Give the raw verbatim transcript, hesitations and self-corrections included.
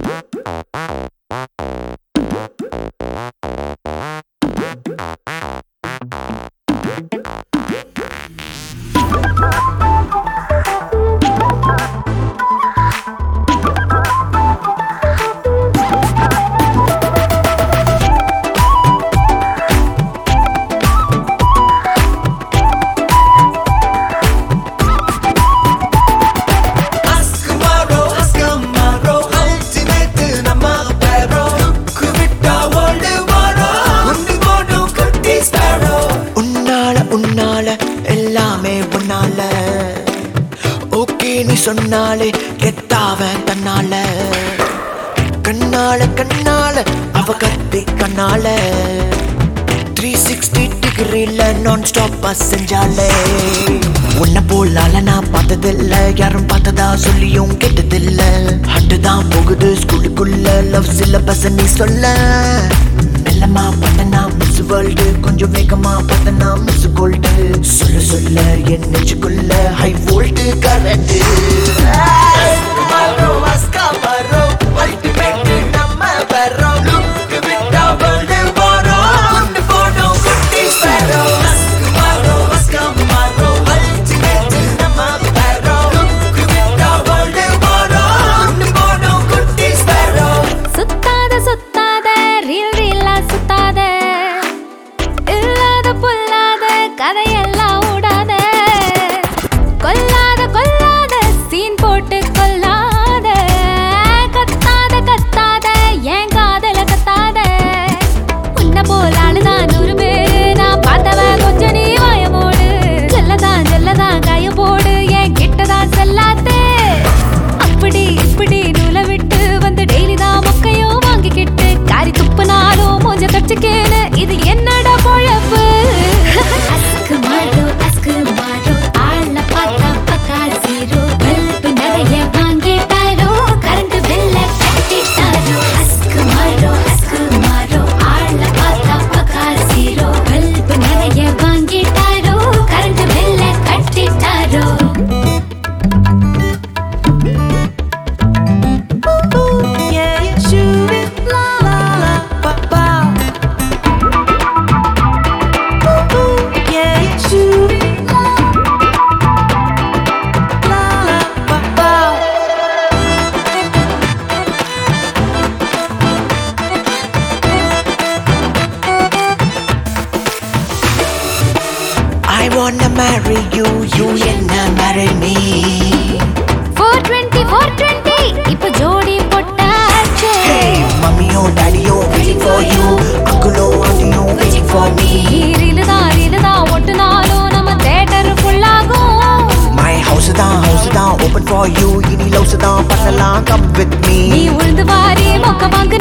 நீ சொன்னாலே கெட்டாவன் தன்னால கண்ணால கண்ணால அவ கத்தி கண்ணால த்ரீ சிக்ஸ்டி டிகிரில நான் ஸ்டாப்பா செஞ்சாலே உன்ன போலால நான் பார்த்ததில்ல யாரும் பார்த்ததா சொல்லியும் கேட்டதில்ல ஹண்டு தான் போகுது ஸ்கூலுக்குள்ள லவ் சிலபஸ் நீ சொல்ல மெல்லமா பார்த்தனா மிஸ் வேர்ல்டு கொஞ்சம் வேகமா பார்த்தனா மிஸ் கோல்டு சொல்ல சொல்ல என் நெஞ்சுக்குள்ள ஹை வோல்ட் கரண்ட் கதையெல்லாம் ஓடாத கொல்லாத கொல்லாத சீன் போட்டு கொல்லாத கத்தாத கத்தாத ஏன் காதல கத்தாத உன்ன போல ஆளுதான் நூறு பேரு நான் பார்த்தவ கொஞ்சம் நீ வாயமோடு செல்லதான் செல்லதான் காய போடு ஏன் கிட்டதான் செல்லாத்தே அப்படி இப்படி நூலை விட்டு வந்து டெய்லி தான் மொக்கையோ வாங்கிக்கிட்டு காரி துப்புனாலும் மூஞ்ச கட்சிக்கேன்னு இது என்னடா பொழப்பு I wanna marry you, you enna marry me. four twenty, four twenty, ipo jodi pottache. Hey, mummy oh, daddy oh, waiting for you. Uncle oh, auntie oh, waiting for me. Reelu da, reelu da, ottunalo nama theater full agum. My house da, house da, open for you. Ini love da, pannalam come with me. Nee ulundu vaari mokka vaangu